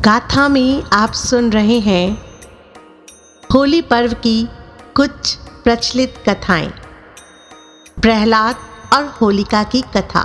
गाथा में आप सुन रहे हैं होली पर्व की कुछ प्रचलित कथाएं। प्रहलाद और होलिका की कथा।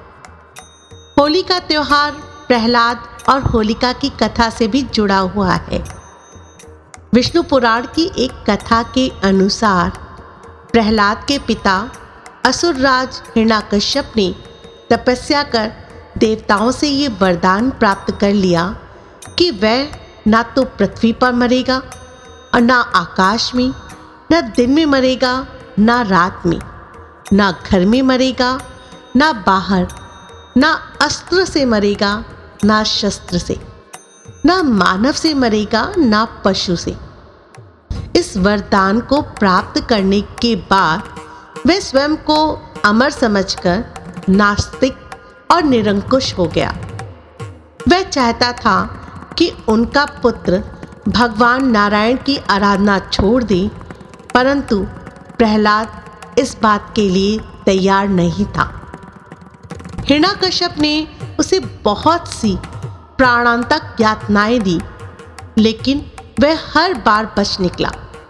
होली का त्योहार प्रहलाद और होलिका की कथा से भी जुड़ा हुआ है। विष्णु पुराण की एक कथा के अनुसार प्रहलाद के पिता असुरराज हिरण्यकश्यप ने तपस्या कर देवताओं से ये वरदान प्राप्त कर लिया कि वह ना तो पृथ्वी पर मरेगा और ना आकाश में, ना दिन में मरेगा ना रात में, ना घर में मरेगा ना बाहर, ना अस्त्र से मरेगा ना शस्त्र से, ना मानव से मरेगा ना पशु से। इस वरदान को प्राप्त करने के बाद वह स्वयं को अमर समझकर नास्तिक और निरंकुश हो गया। वह चाहता था कि उनका पुत्र भगवान नारायण की आराधना छोड़ दे, परंतु प्रहलाद इस बात के लिए तैयार नहीं था। हिरण्यकश्यप ने उसे बहुत सी प्राणांतक यातनाएं दी, लेकिन वह हर बार बच निकला।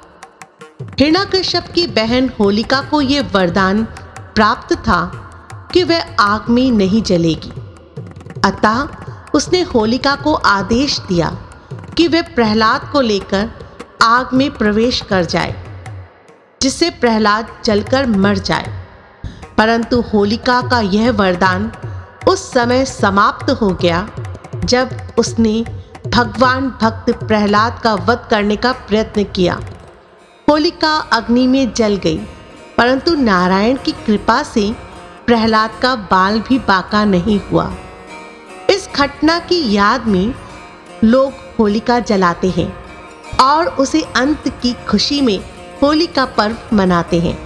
हिरण्यकश्यप की बहन होलिका को यह वरदान प्राप्त था कि वह आग में नहीं जलेगी। अतः उसने होलिका को आदेश दिया कि वह प्रहलाद को लेकर आग में प्रवेश कर जाए, जिससे प्रहलाद जलकर मर जाए। परंतु होलिका का यह वरदान उस समय समाप्त हो गया जब उसने भगवान भक्त प्रहलाद का वध करने का प्रयत्न किया। होलिका अग्नि में जल गई, परंतु नारायण की कृपा से प्रहलाद का बाल भी बाका नहीं हुआ। इस घटना की याद में लोग होलिका जलाते हैं और उसे अंत की खुशी में होली का पर्व मनाते हैं।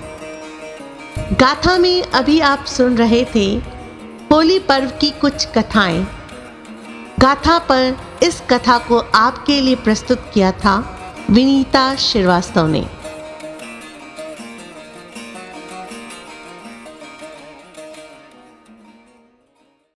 गाथा में अभी आप सुन रहे थे होली पर्व की कुछ कथाएं। गाथा पर इस कथा को आपके लिए प्रस्तुत किया था विनीता श्रीवास्तव ने।